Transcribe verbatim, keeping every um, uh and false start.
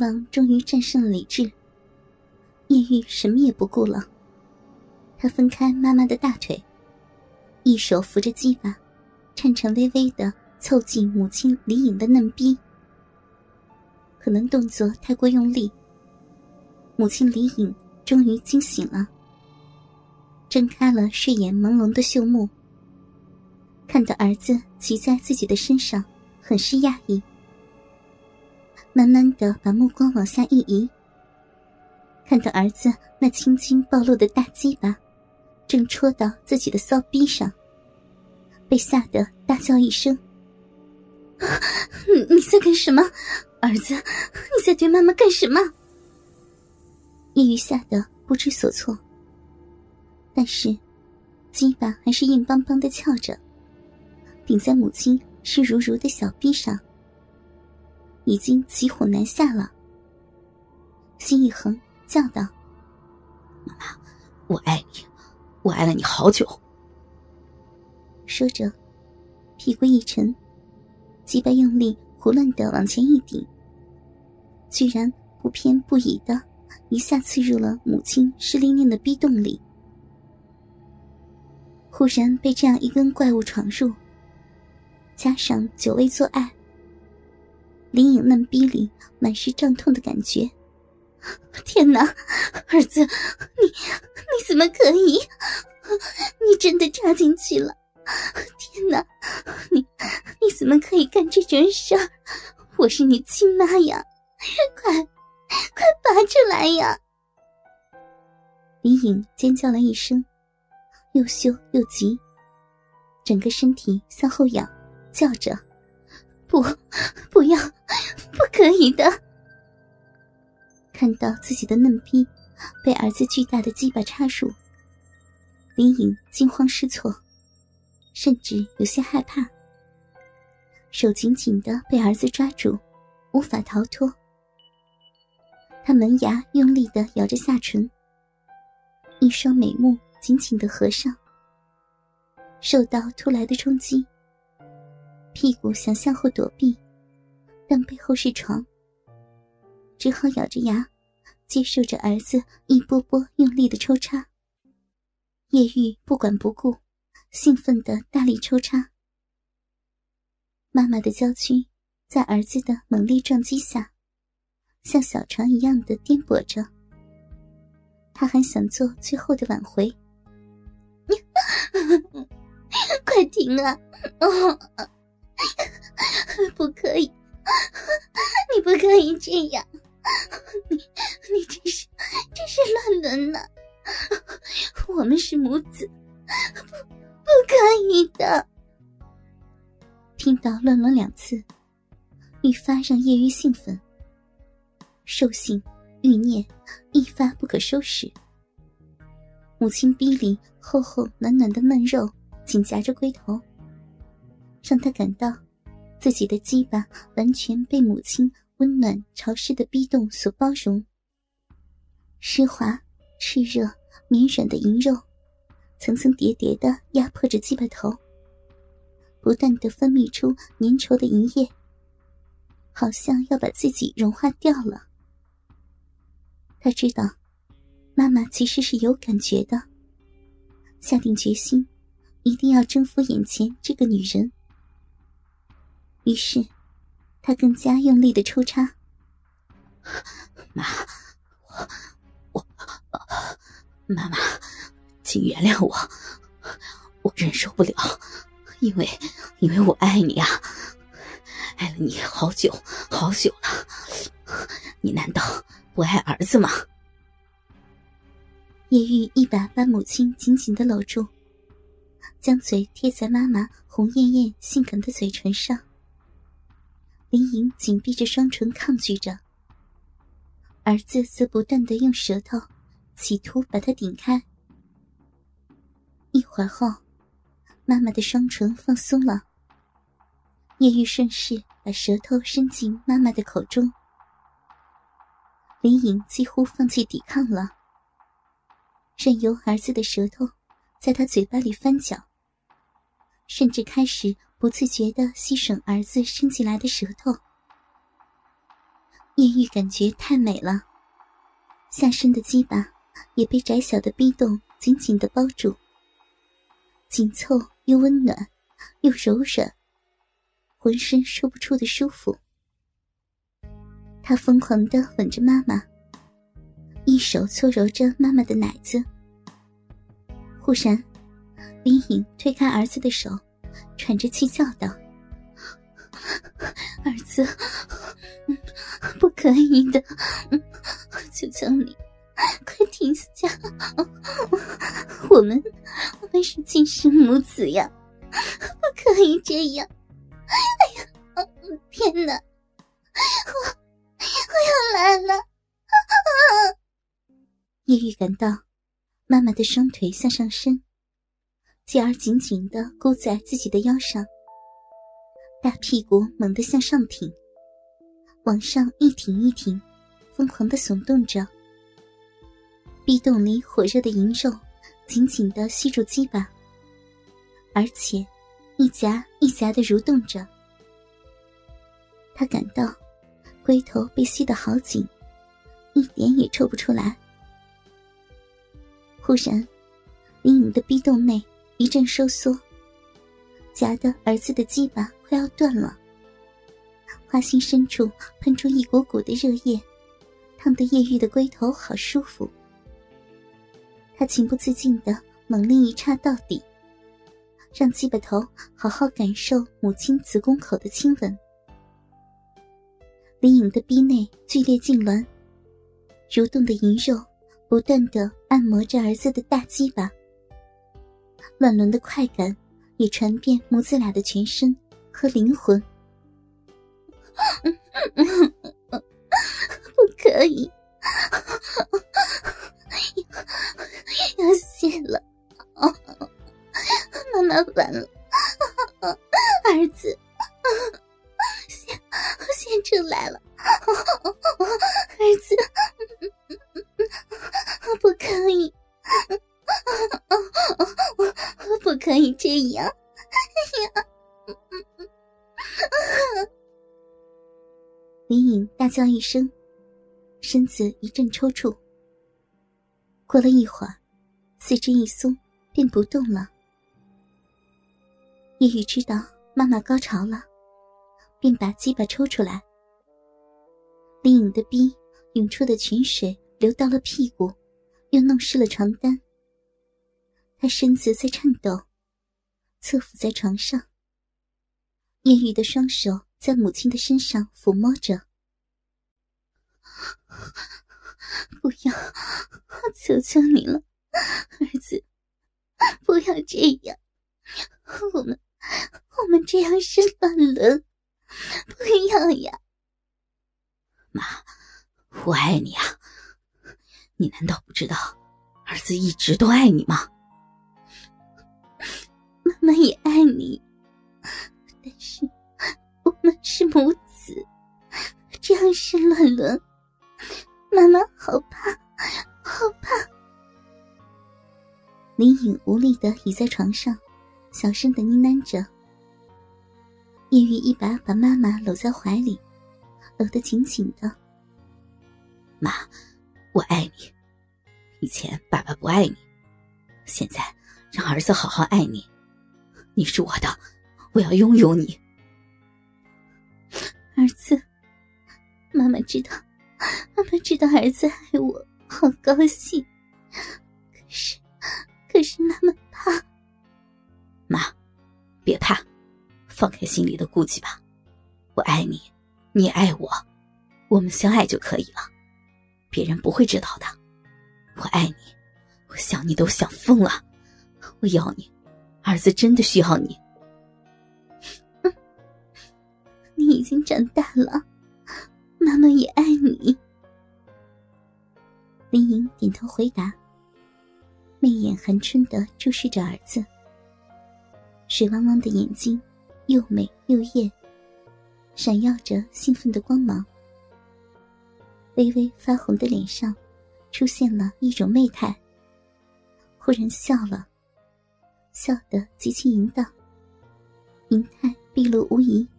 望终于战胜了理智，叶玉什么也不顾了。她分开妈妈的大腿，一手扶着鸡巴，颤颤巍巍地凑近母亲李颖的嫩逼。可能动作太过用力，母亲李颖终于惊醒了，睁开了睡眼朦胧的秀目，看到儿子骑在自己的身上，很是讶异，慢慢地把目光往下一移，看到儿子那青筋暴露的大鸡巴正戳到自己的骚逼上，被吓得大叫一声：你你在干什么？儿子，你在对妈妈干什么？叶玉吓得不知所措，但是鸡巴还是硬邦邦地翘着，顶在母亲湿漉漉的小臂上，已经骑虎难下了。心一横，叫道： 妈妈，我爱你，我爱了你好久。 说着屁股一沉，鸡巴用力胡乱地往前一顶，居然不偏不倚地一下刺入了母亲湿淋淋的逼洞里。忽然被这样一根怪物闯入，加上久未做爱，林颖嫩逼里满是胀痛的感觉。天哪，儿子，你你怎么可以？你真的插进去了！天哪，你你怎么可以干这种事儿？我是你亲妈呀，快快拔出来呀！林颖尖叫了一声，又羞又急，整个身体向后仰，叫着：不，不要，不可以的！看到自己的嫩逼被儿子巨大的鸡巴插入，林颖惊慌失措，甚至有些害怕，手紧紧地被儿子抓住，无法逃脱。他门牙用力地咬着下唇，一双美目紧紧地合上，受到突来的冲击，屁股想向后躲避，但背后是床，只好咬着牙接受着儿子一波波用力的抽插。叶玉不管不顾，兴奋地大力抽插。妈妈的娇躯在儿子的猛烈撞击下，像小船一样的颠簸着。她还想做最后的挽回。快停啊！哦，不可以，你不可以这样，你你这是这是乱伦呢！我们是母子，不不可以的。听到乱伦两次，愈发让叶玉兴奋，兽性欲念一发不可收拾。母亲逼里厚厚暖暖的嫩肉紧夹着龟头，让他感到自己的鸡巴完全被母亲温暖潮湿的逼洞所包容。湿滑炽热绵软的银肉层层叠叠地压迫着鸡巴头，不断地分泌出粘稠的银液，好像要把自己融化掉了。他知道妈妈其实是有感觉的，下定决心一定要征服眼前这个女人。于是他更加用力地抽插。 妈，我我妈妈，请原谅我，我忍受不了，因为因为我爱你啊，爱了你好久好久了，你难道不爱儿子吗？ 叶玉一把把母亲紧紧地搂住，将嘴贴在妈妈红艳艳性感的嘴唇上。林颖紧闭着双唇抗拒着，儿子则不断地用舌头企图把它顶开。一会儿后，妈妈的双唇放松了，叶玉顺势把舌头伸进妈妈的口中。林颖几乎放弃抵抗了，任由儿子的舌头在他嘴巴里翻搅，甚至开始不自觉地吸吮儿子伸进来的舌头。 叶玉感觉太美了，下身的鸡巴也被窄小的逼洞紧紧地包住，紧凑又温暖又柔软，浑身说不出的舒服。他疯狂地吻着妈妈，一手搓揉着妈妈的奶子。忽然林颖推开儿子的手，喘着气叫道：儿子，不可以的，求求你快停下，我们我们是亲生母子呀，不可以这样。哎呀，天哪，我我要来了。叶玉感到妈妈的双腿向上伸，继而紧紧地箍在自己的腰上，大屁股猛地向上挺，往上一挺一挺，疯狂地耸动着。壁洞里火热的银肉紧紧地吸住鸡巴，而且一夹一夹地蠕动着。他感到龟头被吸得好紧，一点也抽不出来。忽然林颖的逼洞内一阵收缩，夹得儿子的鸡巴快要断了，花心深处喷出一股股的热液，烫得叶玉的龟头好舒服。他情不自禁地猛力一插到底，让鸡巴头好好感受母亲子宫口的亲吻。林颖的逼内剧烈痉挛，蠕动的银肉不断地按摩着儿子的大鸡巴，乱伦的快感也传遍母子俩的全身和灵魂。不可以，要泄了，妈妈完了，儿子泄泄出来了，儿子不可以，不可以这样。林颖大叫一声，身子一阵抽搐。过了一会儿，四肢一松，便不动了。叶玉知道妈妈高潮了，便把鸡巴抽出来。林颖的逼涌出的泉水流到了屁股，又弄湿了床单。她身子在颤抖，侧伏在床上。叶玉的双手在母亲的身上抚摸着。不要，求求你了，儿子，不要这样，我们我们这样是乱伦，不要呀。 妈，我爱你啊，你难道不知道儿子一直都爱你吗？ 妈妈也爱你，但是我们是母子，这样是乱伦，妈妈好怕，好怕。林颖无力地倚在床上，小声地呢喃着。叶玉一把把妈妈搂在怀里，搂得紧紧的。 妈，我爱你，以前爸爸不爱你，现在让儿子好好爱你，你是我的，我要拥有你。 儿子，妈妈知道，妈妈知道儿子爱我，好高兴。可是，可是妈妈怕。 妈，别怕，放开心里的顾忌吧。我爱你，你也爱我，我们相爱就可以了，别人不会知道的。我爱你，我想你都想疯了，我要你，儿子真的需要你。 嗯，你已经长大了，妈妈也爱你。林颖点头回答，媚眼含春地注视着儿子，水汪汪的眼睛又美又艳，闪耀着兴奋的光芒。微微发红的脸上出现了一种媚态，忽然笑了，笑得极其淫荡，淫态毕露无遗。